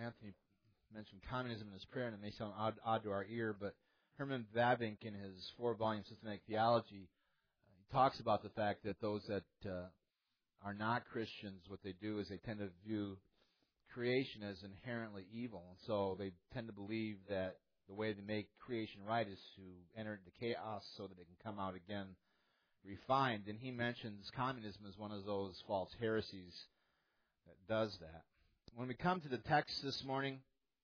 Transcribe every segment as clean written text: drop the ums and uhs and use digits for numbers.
Anthony mentioned communism in his prayer, and it may sound odd to our ear, but Herman Bavinck, in his 4-volume Systematic Theology, he talks about the fact that those that are not Christians, what they do is they tend to view creation as inherently evil. And so they tend to believe that the way they make creation right is to enter into chaos so that it can come out again refined. And he mentions communism as one of those false heresies that does that. When we come to the text this morning,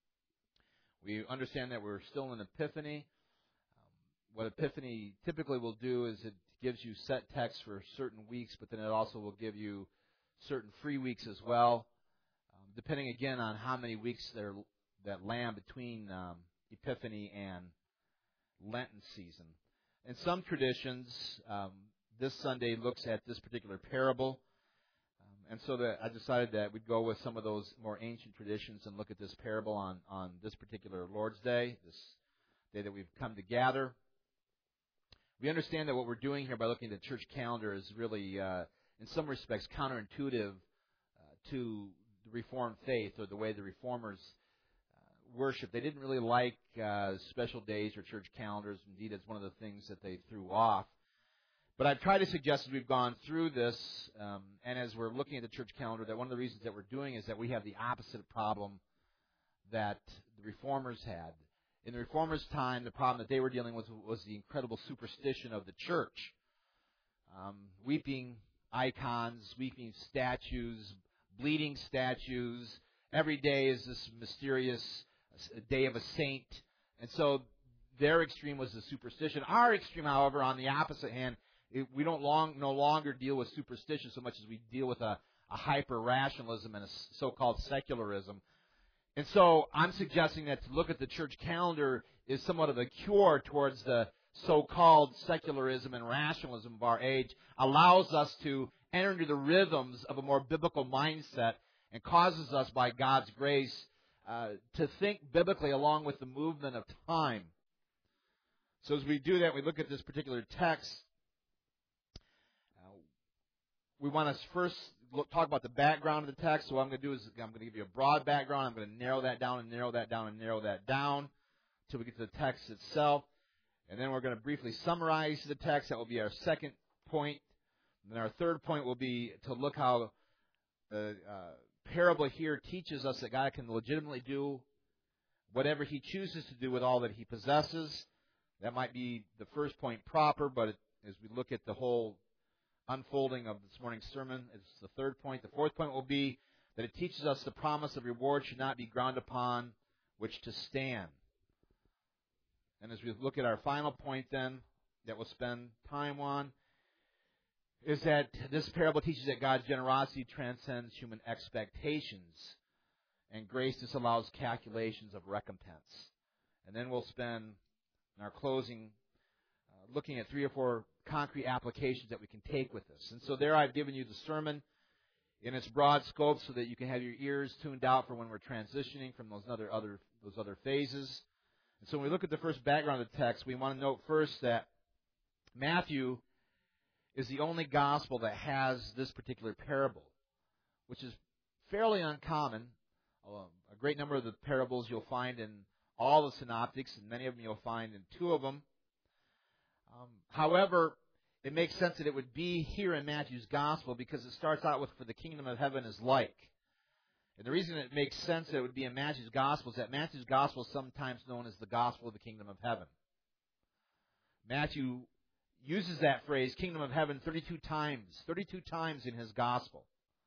we understand that we're still in Epiphany. What Epiphany typically will do is it gives you set texts for certain weeks, but then it also will give you certain free weeks as well, depending again on how many weeks that land between Epiphany and Lenten season. In some traditions, this Sunday looks at this particular parable, and so that I decided that we'd go with some of those more ancient traditions and look at this parable on this particular Lord's Day, this day that we've come to gather. We understand that what we're doing here by looking at the church calendar is really, in some respects, counterintuitive to the Reformed faith or the way the Reformers worship. They didn't really like special days or church calendars. Indeed, it's one of the things that they threw off. But I've tried to suggest as we've gone through this, and as we're looking at the church calendar, that one of the reasons that we're doing is that we have the opposite problem that the Reformers had. In the Reformers' time, the problem that they were dealing with was the incredible superstition of the church. Weeping icons, weeping statues, bleeding statues. Every day is this mysterious day of a saint. And so their extreme was the superstition. Our extreme, however, on the opposite hand, we don't no longer deal with superstition so much as we deal with a hyper-rationalism and a so-called secularism. And so I'm suggesting that to look at the church calendar is somewhat of a cure towards the so-called secularism and rationalism of our age, allows us to enter into the rhythms of a more biblical mindset and causes us, by God's grace, to think biblically along with the movement of time. So as we do that, we look at this particular text. We want to first talk about the background of the text. So what I'm going to do is I'm going to give you a broad background. I'm going to narrow that down and narrow that down and narrow that down until we get to the text itself. And then we're going to briefly summarize the text. That will be our second point. And then our third point will be to look how the parable here teaches us that God can legitimately do whatever He chooses to do with all that He possesses. That might be the first point proper, but as we look at the whole unfolding of this morning's sermon, it's the third point. The fourth point will be that it teaches us the promise of reward should not be ground upon which to stand. And as we look at our final point then, that we'll spend time on, is that this parable teaches that God's generosity transcends human expectations, and grace disallows calculations of recompense. And then we'll spend, in our closing, looking at 3 or 4 concrete applications that we can take with this. And so there I've given you the sermon in its broad scope so that you can have your ears tuned out for when we're transitioning from those other phases. And so when we look at the first background of the text, we want to note first that Matthew is the only gospel that has this particular parable, which is fairly uncommon. A great number of the parables you'll find in all the synoptics, and many of them you'll find in 2 of them. However, it makes sense that it would be here in Matthew's gospel because it starts out with, for the kingdom of heaven is like. And the reason it makes sense that it would be in Matthew's gospel is that Matthew's gospel is sometimes known as the gospel of the kingdom of heaven. Matthew uses that phrase, kingdom of heaven, 32 times in his gospel.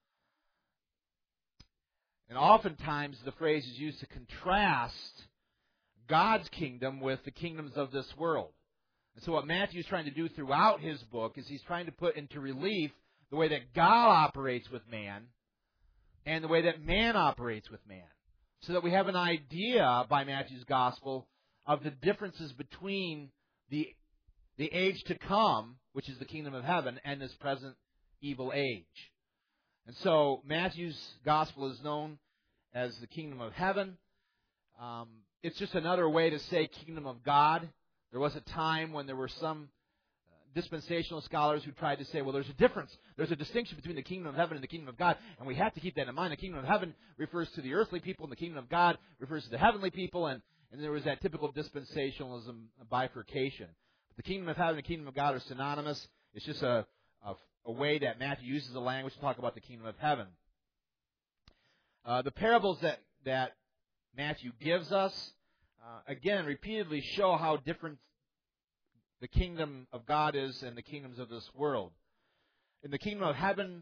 And oftentimes the phrase is used to contrast God's kingdom with the kingdoms of this world. And so what Matthew's trying to do throughout his book is he's trying to put into relief the way that God operates with man and the way that man operates with man. So that we have an idea by Matthew's gospel of the differences between the age to come, which is the kingdom of heaven, and this present evil age. And so Matthew's gospel is known as the kingdom of heaven. It's just another way to say kingdom of God. There was a time when there were some dispensational scholars who tried to say, well, there's a difference. There's a distinction between the kingdom of heaven and the kingdom of God, and we have to keep that in mind. The kingdom of heaven refers to the earthly people, and the kingdom of God refers to the heavenly people, and there was that typical dispensationalism bifurcation. But the kingdom of heaven and the kingdom of God are synonymous. It's just a way that Matthew uses the language to talk about the kingdom of heaven. The parables that Matthew gives us, again, repeatedly show how different the kingdom of God is and the kingdoms of this world. In the kingdom of heaven,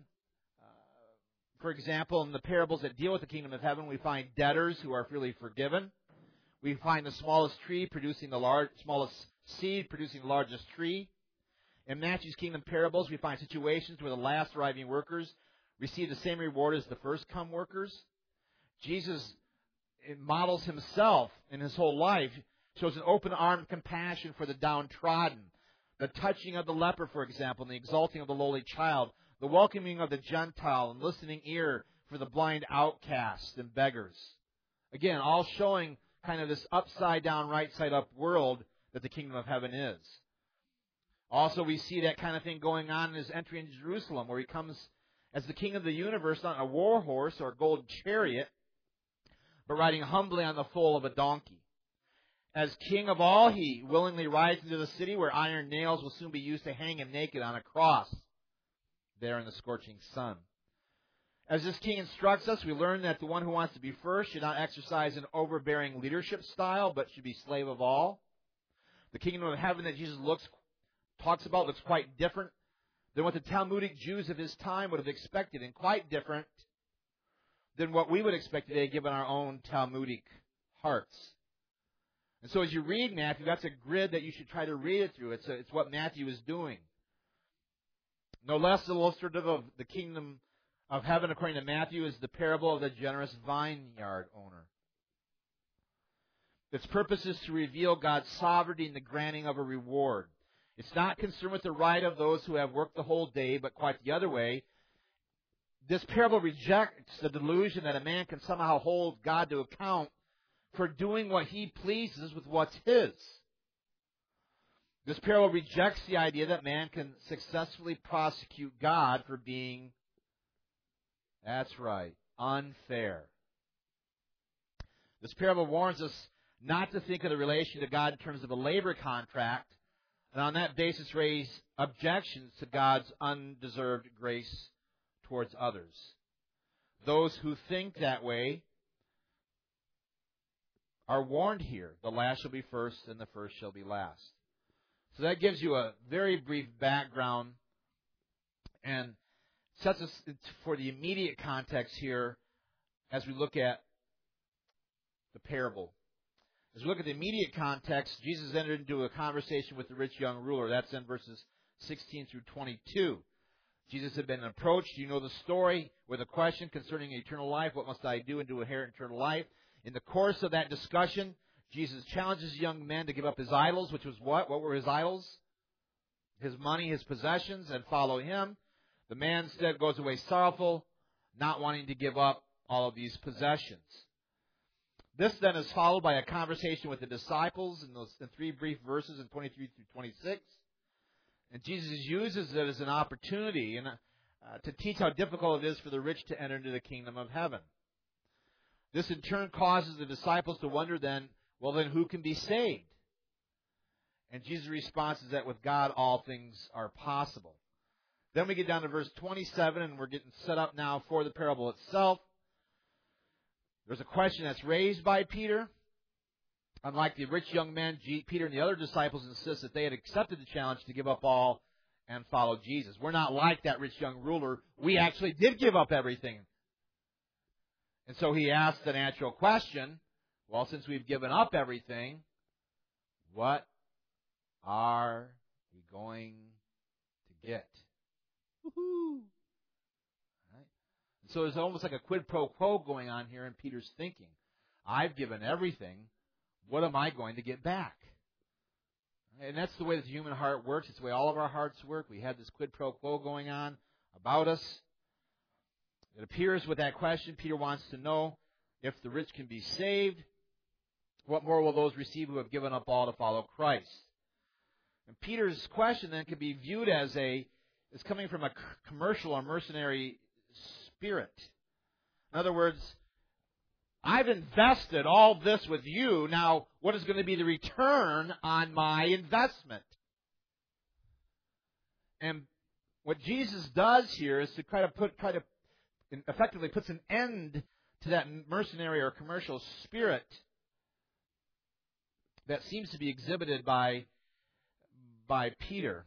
for example, in the parables that deal with the kingdom of heaven, we find debtors who are freely forgiven. We find the smallest tree producing the smallest seed producing the largest tree. In Matthew's kingdom parables, we find situations where the last arriving workers receive the same reward as the first come workers. Jesus models himself in his whole life, shows an open-armed compassion for the downtrodden, the touching of the leper, for example, and the exalting of the lowly child, the welcoming of the Gentile and listening ear for the blind outcasts and beggars. Again, all showing kind of this upside-down, right-side-up world that the kingdom of heaven is. Also, we see that kind of thing going on in his entry into Jerusalem, where he comes as the king of the universe, not on a war horse or a golden chariot, but riding humbly on the foal of a donkey. As king of all, he willingly rides into the city where iron nails will soon be used to hang him naked on a cross there in the scorching sun. As this king instructs us, we learn that the one who wants to be first should not exercise an overbearing leadership style, but should be slave of all. The kingdom of heaven that Jesus talks about looks quite different than what the Talmudic Jews of his time would have expected, and quite different than what we would expect today given our own Talmudic hearts. And so as you read Matthew, that's a grid that you should try to read it through. It's what Matthew is doing. No less illustrative of the kingdom of heaven, according to Matthew, is the parable of the generous vineyard owner. Its purpose is to reveal God's sovereignty in the granting of a reward. It's not concerned with the right of those who have worked the whole day, but quite the other way. This parable rejects the delusion that a man can somehow hold God to account for doing what he pleases with what's his. This parable rejects the idea that man can successfully prosecute God for being, that's right, unfair. This parable warns us not to think of the relation to God in terms of a labor contract, and on that basis raise objections to God's undeserved grace towards others. Those who think that way are warned here. The last shall be first, and the first shall be last. So that gives you a very brief background and sets us for the immediate context here as we look at the parable. As we look at the immediate context, Jesus entered into a conversation with the rich young ruler. That's in verses 16 through 22. Jesus had been approached. You know the story with a question concerning eternal life. What must I do to inherit eternal life? In the course of that discussion, Jesus challenges young men to give up his idols, which was what? What were his idols? His money, his possessions, and follow him. The man instead goes away sorrowful, not wanting to give up all of these possessions. This then is followed by a conversation with the disciples in 3 brief verses in 23 through 26. And Jesus uses it as an opportunity to teach how difficult it is for the rich to enter into the kingdom of heaven. This in turn causes the disciples to wonder then, well then who can be saved? And Jesus' response is that with God all things are possible. Then we get down to verse 27 and we're getting set up now for the parable itself. There's a question that's raised by Peter. Unlike the rich young men, Peter and the other disciples insist that they had accepted the challenge to give up all and follow Jesus. We're not like that rich young ruler. We actually did give up everything. And so he asked the natural question, well, since we've given up everything, what are we going to get? Woohoo! Right? So there's almost like a quid pro quo going on here in Peter's thinking. I've given everything. What am I going to get back? And that's the way the human heart works. It's the way all of our hearts work. We have this quid pro quo going on about us. It appears with that question, Peter wants to know if the rich can be saved. What more will those receive who have given up all to follow Christ? And Peter's question then could be viewed as coming from a commercial or mercenary spirit. In other words, I've invested all this with you. Now, what is going to be the return on my investment? And what Jesus does here is to effectively puts an end to that mercenary or commercial spirit that seems to be exhibited by Peter.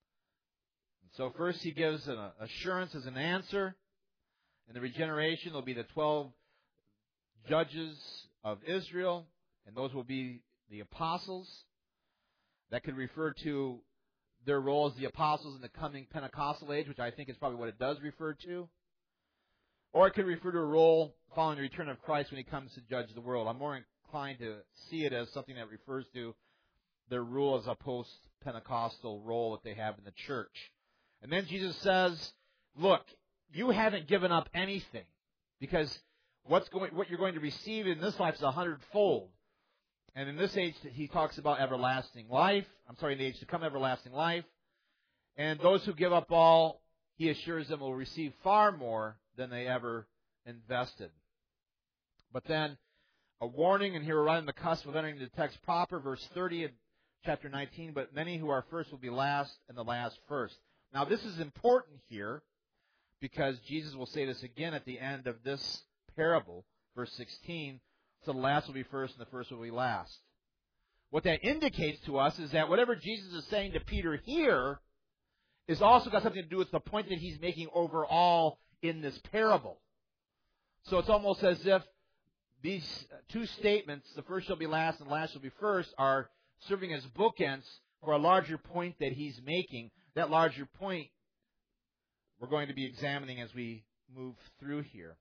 So first he gives an assurance as an answer. In the regeneration, there'll be the 12 judges of Israel, and those will be the apostles. That could refer to their role as the apostles in the coming Pentecostal age, which I think is probably what it does refer to. Or it could refer to a role following the return of Christ when he comes to judge the world. I'm more inclined to see it as something that refers to their rule as a post-Pentecostal role that they have in the church. And then Jesus says, look, you haven't given up anything, because what you're going to receive in this life is 100-fold. And in this age, he talks about everlasting life. In the age to come, everlasting life. And those who give up all, he assures them, will receive far more than they ever invested. But then, a warning, and here we're right on the cusp of entering the text proper, verse 30 of chapter 19, but many who are first will be last, and the last first. Now, this is important here, because Jesus will say this again at the end of this parable, verse 16, so the last will be first and the first will be last. What that indicates to us is that whatever Jesus is saying to Peter here is also got something to do with the point that he's making overall in this parable. So it's almost as if these two statements, the first shall be last and the last shall be first, are serving as bookends for a larger point that he's making. That larger point we're going to be examining as we move through here.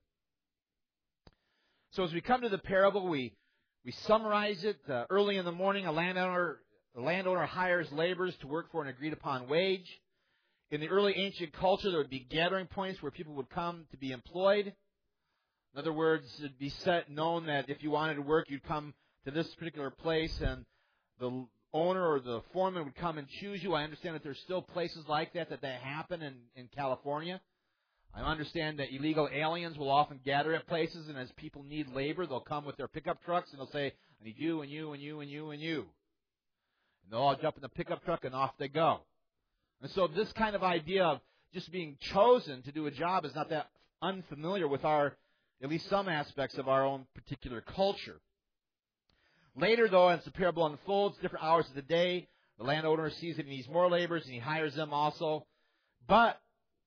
So as we come to the parable, we summarize it. Early in the morning, a landowner hires laborers to work for an agreed-upon wage. In the early ancient culture, there would be gathering points where people would come to be employed. In other words, it would be known that if you wanted to work, you'd come to this particular place, and the owner or the foreman would come and choose you. I understand that there's still places like that happen in California. I understand that illegal aliens will often gather at places, and as people need labor, they'll come with their pickup trucks, and they'll say, I need you, and you, and you, and you, and you. And they'll all jump in the pickup truck, and off they go. And so this kind of idea of just being chosen to do a job is not that unfamiliar with at least some aspects of our own particular culture. Later, though, as the parable unfolds, different hours of the day, the landowner sees that he needs more laborers, and he hires them also. But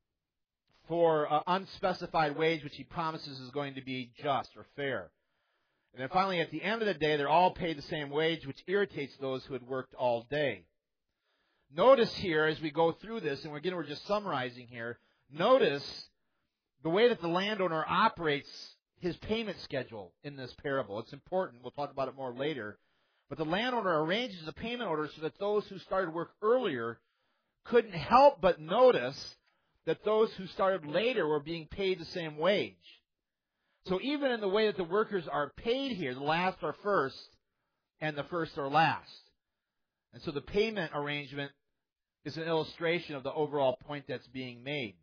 for an unspecified wage, which he promises is going to be just or fair. And then finally, at the end of the day, they're all paid the same wage, which irritates those who had worked all day. Notice here, as we go through this, and we're just summarizing here, notice the way that the landowner operates his payment schedule in this parable. It's important. We'll talk about it more later. But the landowner arranges the payment order so that those who started work earlier couldn't help but notice that those who started later were being paid the same wage. So even in the way that the workers are paid here, the last are first and the first are last. And so the payment arrangement is an illustration of the overall point that's being made.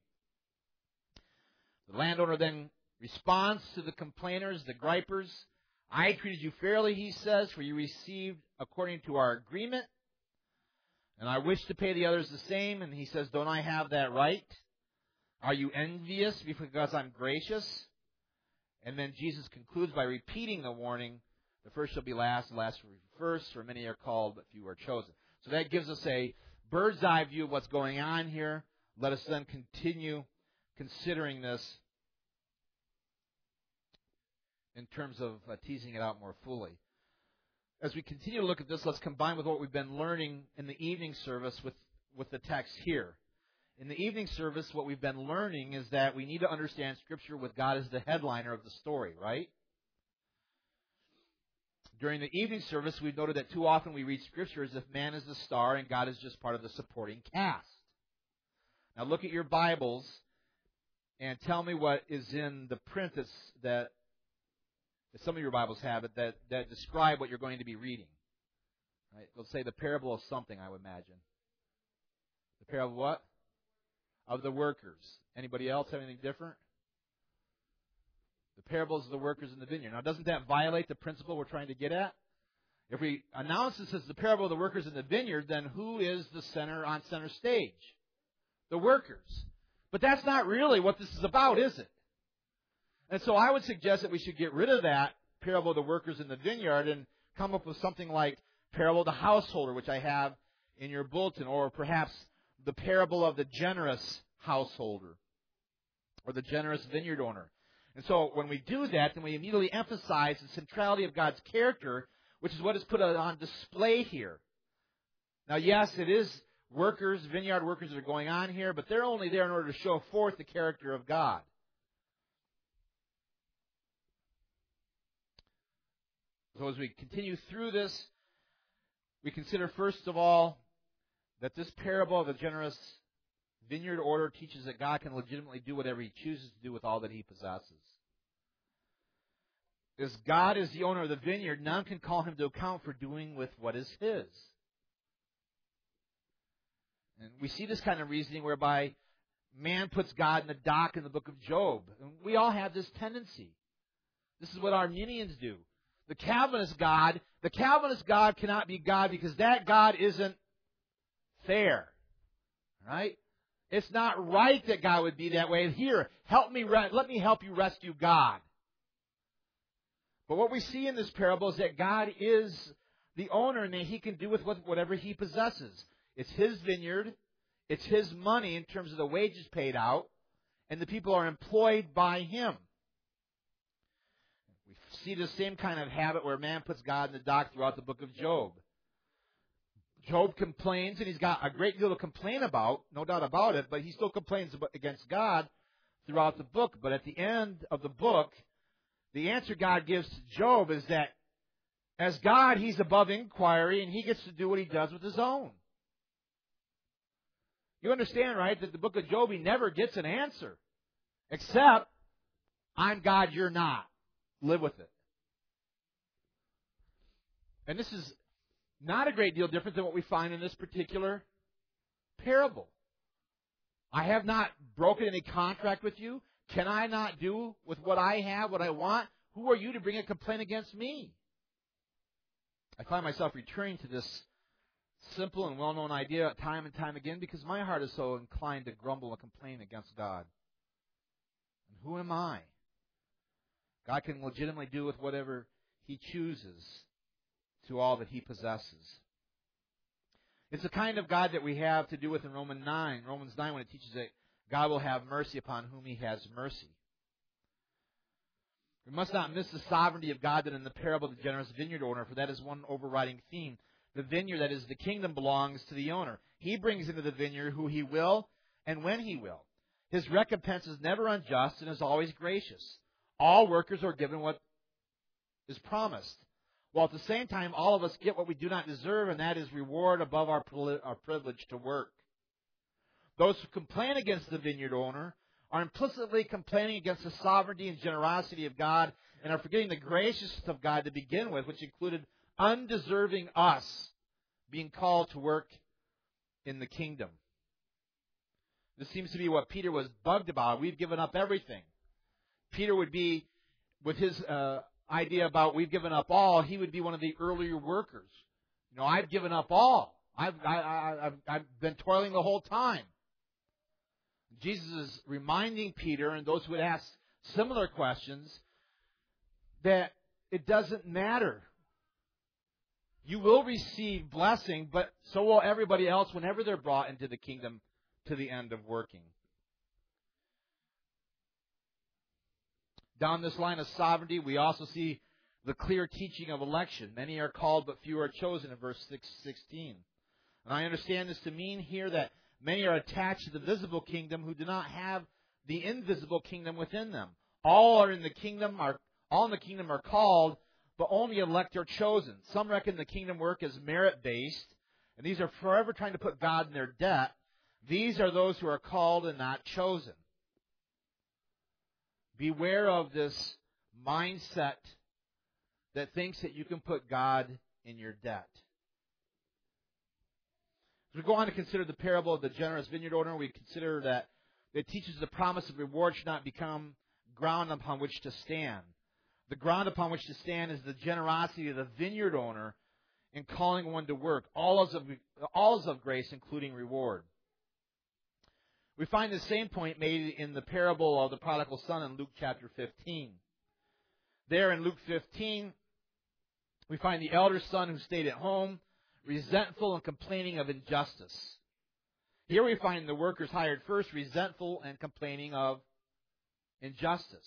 The landowner then responds to the complainers, the gripers. I treated you fairly, he says, for you received according to our agreement. And I wish to pay the others the same. And he says, don't I have that right? Are you envious because I'm gracious? And then Jesus concludes by repeating the warning, the first shall be last, the last will be first, for many are called, but few are chosen. So that gives us a bird's eye view of what's going on here. Let us then continue considering this in terms of teasing it out more fully. As we continue to look at this, let's combine with what we've been learning in the evening service with the text here. In the evening service, what we've been learning is that we need to understand Scripture with God as the headliner of the story, right? During the evening service, we've noted that too often we read Scripture as if man is the star and God is just part of the supporting cast. Now look at your Bibles and tell me what is in the print that some of your Bibles have it that describe what you're going to be reading. Right? Let's say the parable of something, I would imagine. The parable of what? Of the workers. Anybody else have anything different? The parables of the workers in the vineyard. Now, doesn't that violate the principle we're trying to get at? If we announce this as the parable of the workers in the vineyard, then who is the center on center stage? The workers. But that's not really what this is about, is it? And so I would suggest that we should get rid of that parable of the workers in the vineyard and come up with something like parable of the householder, which I have in your bulletin, or perhaps the parable of the generous householder or the generous vineyard owner. And so when we do that, then we immediately emphasize the centrality of God's character, which is what is put on display here. Now, yes, it is workers, vineyard workers that are going on here, but they're only there in order to show forth the character of God. So as we continue through this, we consider first of all that this parable of the generous vineyard owner teaches that God can legitimately do whatever He chooses to do with all that He possesses. As God is the owner of the vineyard, none can call Him to account for doing with what is His. And we see this kind of reasoning whereby man puts God in the dock in the book of Job. And we all have this tendency. This is what Arminians do. The Calvinist God cannot be God because that God isn't fair. Right? It's not right that God would be that way. Here, let me help you rescue God. But what we see in this parable is that God is the owner and that He can do with whatever He possesses. It's His vineyard. It's His money in terms of the wages paid out. And the people are employed by Him. We see the same kind of habit where man puts God in the dock throughout the book of Job. Job complains, and he's got a great deal to complain about, no doubt about it, but he still complains against God throughout the book. But at the end of the book, the answer God gives to Job is that as God, He's above inquiry, and He gets to do what He does with His own. You understand, right, that the book of Job, He never gets an answer. Except, I'm God, you're not. Live with it. And this is not a great deal different than what we find in this particular parable. I have not broken any contract with you. Can I not do with what I have, what I want? Who are you to bring a complaint against me? I find myself returning to this simple and well-known idea time and time again because my heart is so inclined to grumble and complain against God. And who am I? God can legitimately do with whatever He chooses to all that He possesses. It's the kind of God that we have to do with in Romans 9 when it teaches that God will have mercy upon whom He has mercy. We must not miss the sovereignty of God that in the parable of the generous vineyard owner, for that is one overriding theme. The vineyard, that is the kingdom, belongs to the owner. He brings into the vineyard who He will and when He will. His recompense is never unjust and is always gracious. All workers are given what is promised, while at the same time all of us get what we do not deserve, and that is reward above our privilege to work. Those who complain against the vineyard owner are implicitly complaining against the sovereignty and generosity of God and are forgetting the graciousness of God to begin with, which included undeserving us being called to work in the kingdom. This seems to be what Peter was bugged about. We've given up everything. Peter would be, with his idea about we've given up all, he would be one of the earlier workers. I've given up all. I've been toiling the whole time. Jesus is reminding Peter and those who would ask similar questions that it doesn't matter. You will receive blessing, but so will everybody else whenever they're brought into the kingdom to the end of working. Down this line of sovereignty, we also see the clear teaching of election. Many are called, but few are chosen in verse 16. And I understand this to mean here that many are attached to the visible kingdom who do not have the invisible kingdom within them. All in the kingdom are called, but only elect are chosen. Some reckon the kingdom work is merit-based, and these are forever trying to put God in their debt. These are those who are called and not chosen. Beware of this mindset that thinks that you can put God in your debt. As we go on to consider the parable of the generous vineyard owner, we consider that it teaches the promise of reward should not become ground upon which to stand. The ground upon which to stand is the generosity of the vineyard owner in calling one to work. All is of grace, including reward. We find the same point made in the parable of the prodigal son in Luke chapter 15. There in Luke 15, we find the elder son who stayed at home, resentful and complaining of injustice. Here we find the workers hired first, resentful and complaining of injustice.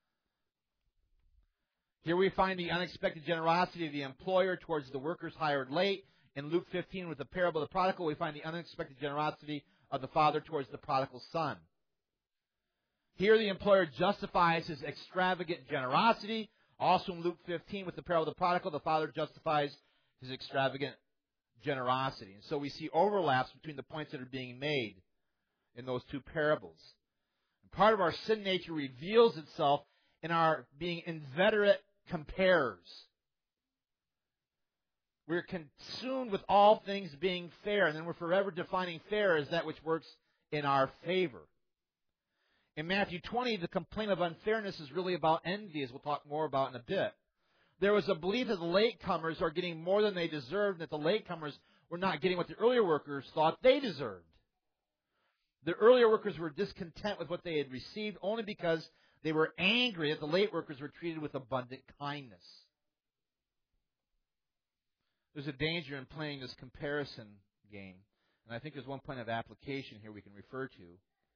Here we find the unexpected generosity of the employer towards the workers hired late. In Luke 15, with the parable of the prodigal, we find the unexpected generosity of the father towards the prodigal son. Here the employer justifies his extravagant generosity. Also in Luke 15, with the parable of the prodigal, the father justifies his extravagant generosity. And so we see overlaps between the points that are being made in those two parables. And part of our sin nature reveals itself in our being inveterate comparers. We're consumed with all things being fair, and then we're forever defining fair as that which works in our favor. In Matthew 20, the complaint of unfairness is really about envy, as we'll talk more about in a bit. There was a belief that the latecomers are getting more than they deserved, and that the latecomers were not getting what the earlier workers thought they deserved. The earlier workers were discontent with what they had received only because they were angry that the late workers were treated with abundant kindness. There's a danger in playing this comparison game, and I think there's one point of application here we can refer to.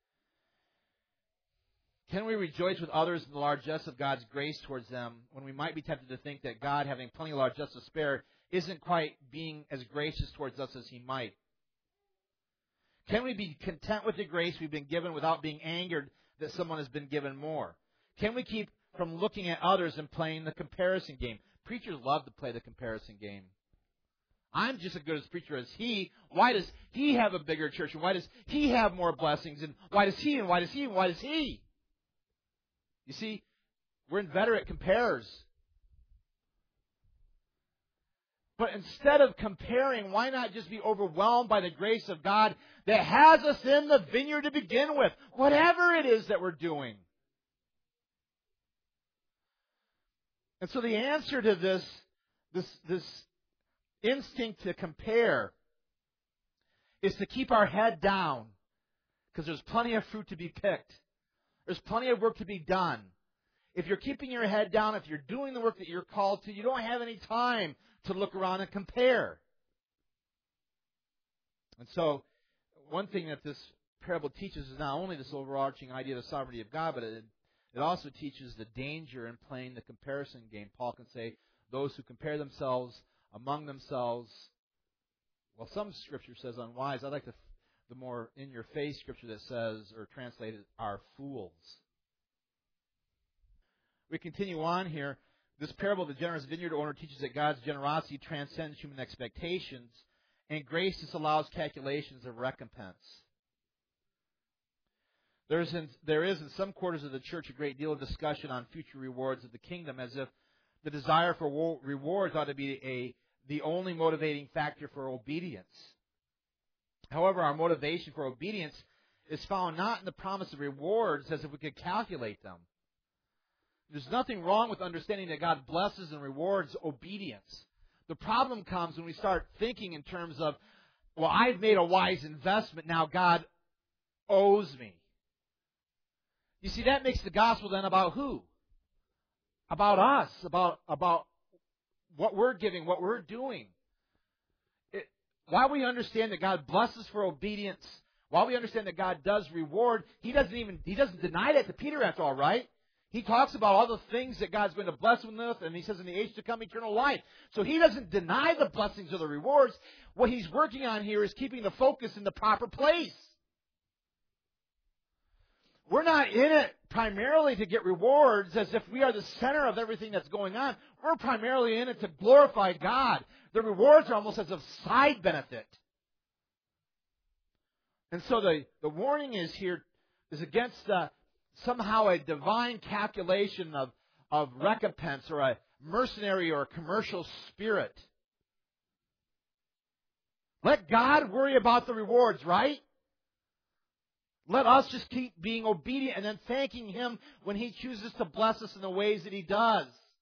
Can we rejoice with others in the largesse of God's grace towards them when we might be tempted to think that God, having plenty of largesse to spare, isn't quite being as gracious towards us as He might? Can we be content with the grace we've been given without being angered that someone has been given more? Can we keep from looking at others and playing the comparison game? Preachers love to play the comparison game. I'm just as good a preacher as he. Why does he have a bigger church? And why does he have more blessings? And why does he? And why does he? And why does he? You see, we're inveterate comparers. But instead of comparing, why not just be overwhelmed by the grace of God that has us in the vineyard to begin with, whatever it is that we're doing? And so the answer to this instinct to compare is to keep our head down, because there's plenty of fruit to be picked. There's plenty of work to be done. If you're keeping your head down, if you're doing the work that you're called to, you don't have any time to look around and compare. And so, one thing that this parable teaches is not only this overarching idea of the sovereignty of God, but it also teaches the danger in playing the comparison game. Paul can say, those who compare themselves among themselves, well, some Scripture says unwise. I like the more in-your-face Scripture that says, or translated, are fools. We continue on here. This parable of the generous vineyard owner teaches that God's generosity transcends human expectations, and grace disallows calculations of recompense. There is in some quarters of the church a great deal of discussion on future rewards of the kingdom, as if the desire for rewards ought to be the only motivating factor for obedience. However, our motivation for obedience is found not in the promise of rewards as if we could calculate them. There's nothing wrong with understanding that God blesses and rewards obedience. The problem comes when we start thinking in terms of, well, I've made a wise investment, now God owes me. You see, that makes the gospel then about who? About us, about what we're giving, what we're doing. While we understand that God blesses for obedience, while we understand that God does reward, He doesn't deny that to Peter after all, right? He talks about all the things that God's going to bless him with, and he says in the age to come, eternal life. So he doesn't deny the blessings or the rewards. What he's working on here is keeping the focus in the proper place. We're not in it primarily to get rewards as if we are the center of everything that's going on. We're primarily in it to glorify God. The rewards are almost as a side benefit. And so the warning is against somehow a divine calculation of recompense or a mercenary or a commercial spirit. Let God worry about the rewards, right? Let us just keep being obedient and then thanking Him when He chooses to bless us in the ways that He does.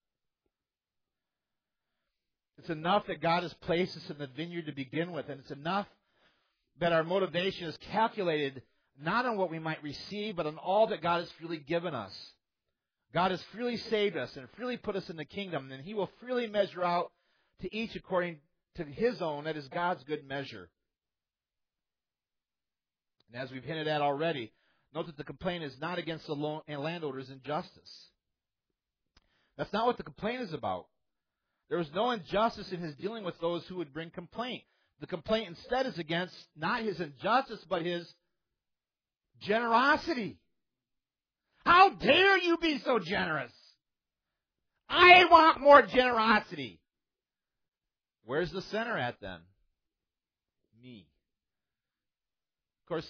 It's enough that God has placed us in the vineyard to begin with, and it's enough that our motivation is calculated not on what we might receive, but on all that God has freely given us. God has freely saved us and freely put us in the kingdom, and He will freely measure out to each according to His own, that is God's good measure. And as we've hinted at already, note that the complaint is not against the landowner's injustice. That's not what the complaint is about. There was no injustice in His dealing with those who would bring complaint. The complaint instead is against not His injustice, but His generosity. How dare you be so generous? I want more generosity. Where's the center at then? Me. Of course,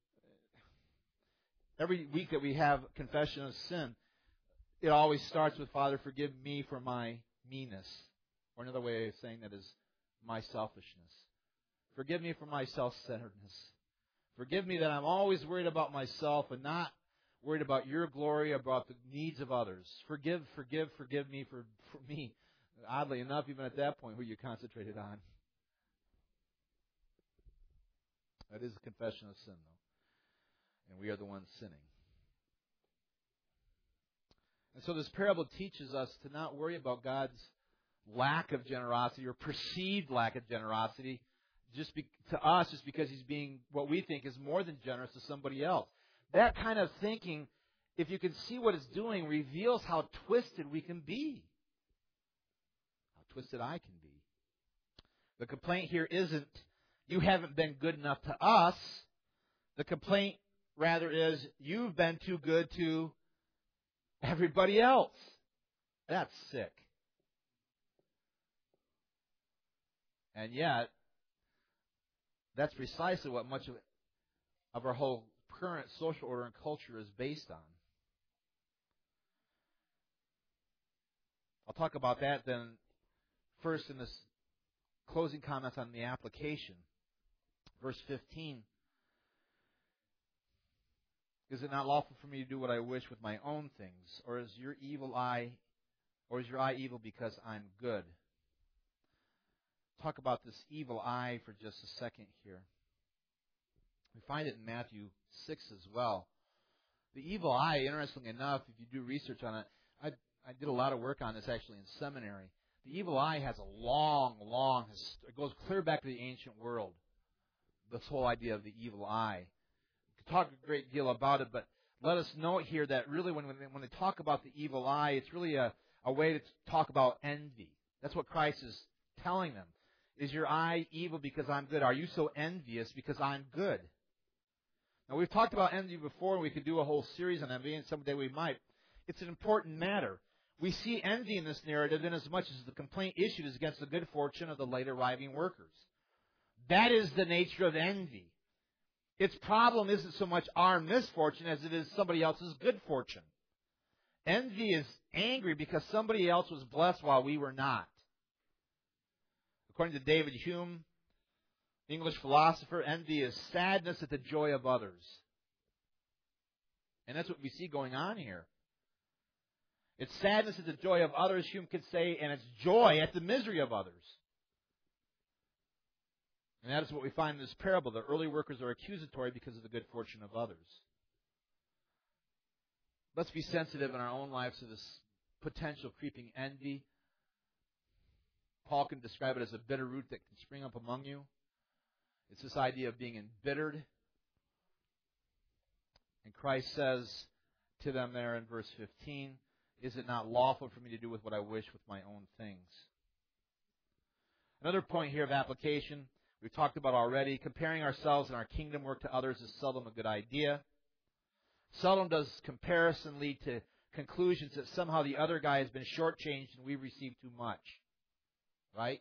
every week that we have confession of sin, it always starts with, Father, forgive me for my meanness. Or another way of saying that is my selfishness. Forgive me for my self-centeredness. Forgive me that I'm always worried about myself and not worried about your glory, about the needs of others. Forgive me for me. Oddly enough, even at that point, who you concentrated on. That is a confession of sin, though. And we are the ones sinning. And so this parable teaches us to not worry about God's lack of generosity or perceived lack of generosity to us just because He's being what we think is more than generous to somebody else. That kind of thinking, if you can see what it's doing, reveals how twisted we can be. How twisted I can be. The complaint here isn't, you haven't been good enough to us. The complaint, rather, is, you've been too good to everybody else. That's sick. And yet, that's precisely what much of our whole current social order and culture is based on. I'll talk about that then first in this closing comments on the application. Verse 15. Is it not lawful for me to do what I wish with my own things? Or is your eye evil because I'm good? Talk about this evil eye for just a second here. We find it in Matthew 6 as well. The evil eye, interestingly enough, if you do research on it, I did a lot of work on this actually in seminary. The evil eye has a long, it goes clear back to the ancient world, this whole idea of the evil eye. We could talk a great deal about it, but let us note here that really when they talk about the evil eye, it's really a way to talk about envy. That's what Christ is telling them. Is your eye evil because I'm good? Are you so envious because I'm good? Now, we've talked about envy before, and we could do a whole series on envy, and someday we might. It's an important matter. We see envy in this narrative in as much as the complaint issued is against the good fortune of the late arriving workers. That is the nature of envy. Its problem isn't so much our misfortune as it is somebody else's good fortune. Envy is angry because somebody else was blessed while we were not. According to David Hume, English philosopher, envy is sadness at the joy of others. And that's what we see going on here. It's sadness at the joy of others, Hume could say, and it's joy at the misery of others. And that is what we find in this parable. The early workers are accusatory because of the good fortune of others. Let's be sensitive in our own lives to this potential creeping envy. Paul can describe it as a bitter root that can spring up among you. It's this idea of being embittered. And Christ says to them there in verse 15, is it not lawful for me to do with what I wish with my own things? Another point here of application we've talked about already. Comparing ourselves and our kingdom work to others is seldom a good idea. Seldom does comparison lead to conclusions that somehow the other guy has been shortchanged and we received too much. Right?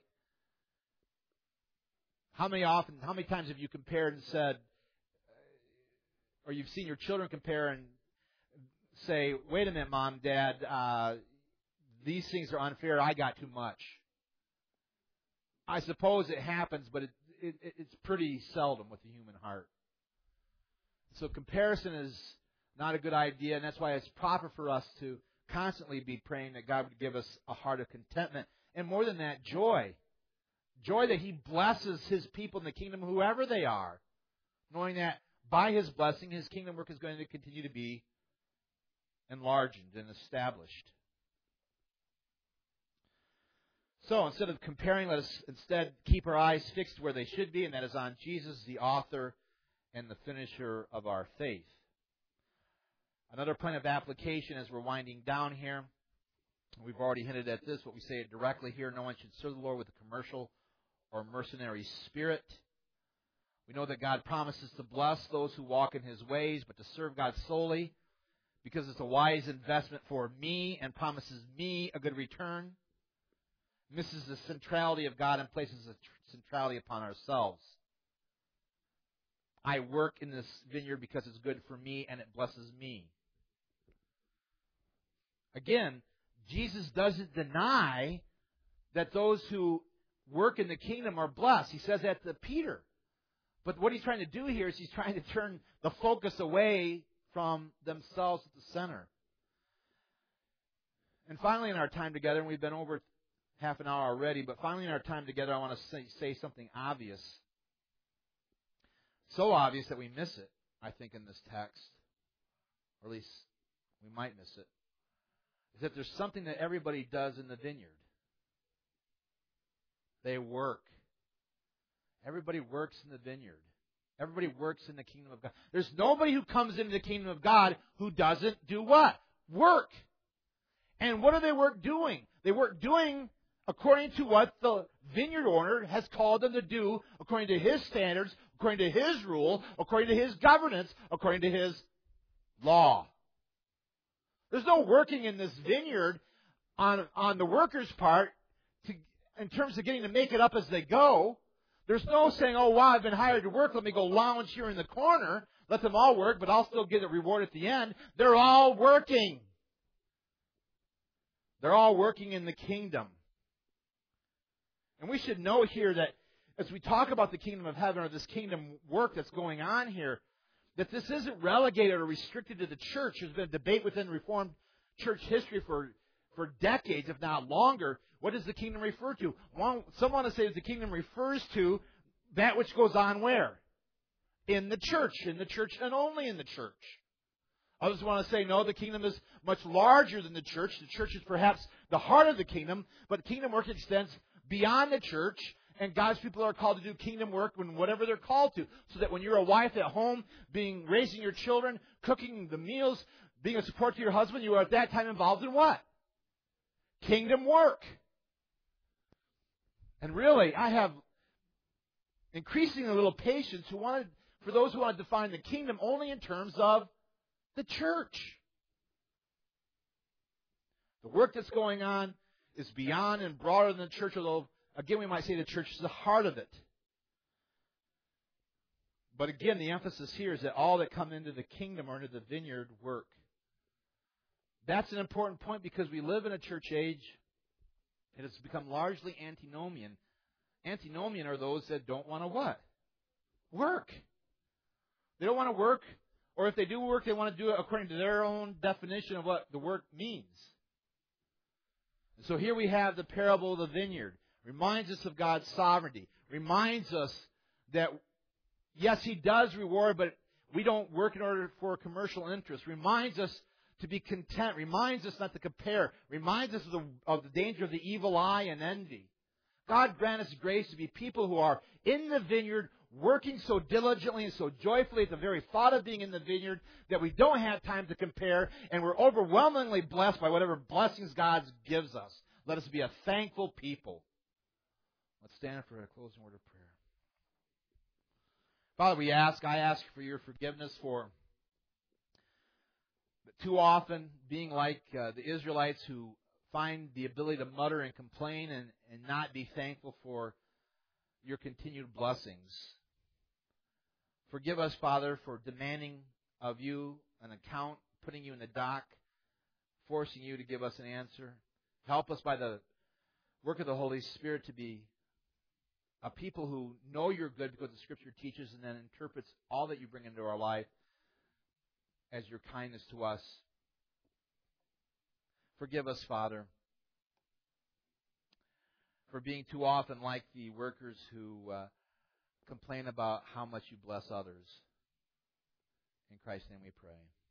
How many times have you compared and said, or you've seen your children compare and say, wait a minute, Mom, Dad, these things are unfair, I got too much. I suppose it happens, but it's pretty seldom with the human heart. So comparison is not a good idea, and that's why it's proper for us to constantly be praying that God would give us a heart of contentment. And more than that, joy. Joy that He blesses His people in the kingdom, whoever they are, knowing that by His blessing, His kingdom work is going to continue to be enlarged and established. So instead of comparing, let us instead keep our eyes fixed where they should be, and that is on Jesus, the author and the finisher of our faith. Another point of application as we're winding down here, we've already hinted at this, but we say it directly here: no one should serve the Lord with a commercial or mercenary spirit. We know that God promises to bless those who walk in His ways, but to serve God solely because it's a wise investment for me and promises me a good return, misses the centrality of God and places a centrality upon ourselves. I work in this vineyard because it's good for me and it blesses me. Again, Jesus doesn't deny that those who work in the kingdom are blessed. He says that to Peter. But what He's trying to do here is He's trying to turn the focus away from themselves at the center. And finally in our time together, and we've been over half an hour already, but finally in our time together I want to say something obvious. So obvious that we miss it, I think, in this text. Or at least we might miss it. Is that there's something that everybody does in the vineyard. They work. Everybody works in the vineyard. Everybody works in the kingdom of God. There's nobody who comes into the kingdom of God who doesn't do what? Work. And what are they work doing? They work doing according to what the vineyard owner has called them to do, according to His standards, according to His rule, according to His governance, according to His law. There's no working in this vineyard on the workers' part in terms of getting to make it up as they go. There's no saying, oh, wow, I've been hired to work. Let me go lounge here in the corner. Let them all work, but I'll still get a reward at the end. They're all working. They're all working in the kingdom. And we should know here that as we talk about the kingdom of heaven or this kingdom work that's going on here, that this isn't relegated or restricted to the church. There's been a debate within Reformed church history for decades, if not longer. What does the kingdom refer to? Some want to say that the kingdom refers to that which goes on where? In the church and only in the church. Others want to say, no, the kingdom is much larger than the church. The church is perhaps the heart of the kingdom, but kingdom work extends beyond the church, and God's people are called to do kingdom work when whatever they're called to. So that when you're a wife at home, raising your children, cooking the meals, being a support to your husband, you are at that time involved in what? Kingdom work. And really, I have increasingly a little patience for those who want to define the kingdom only in terms of the church. The work that's going on is beyond and broader than the church, although, again, we might say the church is the heart of it. But again, the emphasis here is that all that come into the kingdom or into the vineyard work. That's an important point because we live in a church age. It has become largely antinomian. Antinomian are those that don't want to what? Work. They don't want to work, or if they do work, they want to do it according to their own definition of what the work means. And so here we have the parable of the vineyard. Reminds us of God's sovereignty. Reminds us that, yes, He does reward, but we don't work in order for commercial interest. Reminds us to be content. Reminds us not to compare. Reminds us of the danger of the evil eye and envy. God grant us grace to be people who are in the vineyard, working so diligently and so joyfully at the very thought of being in the vineyard that we don't have time to compare, and we're overwhelmingly blessed by whatever blessings God gives us. Let us be a thankful people. Let's stand for a closing word of prayer. Father, I ask for your forgiveness for too often being like the Israelites who find the ability to mutter and complain and not be thankful for your continued blessings. Forgive us, Father, for demanding of you an account, putting you in the dock, forcing you to give us an answer. Help us by the work of the Holy Spirit to be a people who know you're good because the Scripture teaches and then interprets all that you bring into our life as your kindness to us. Forgive us, Father, for being too often like the workers who complain about how much you bless others. In Christ's name we pray.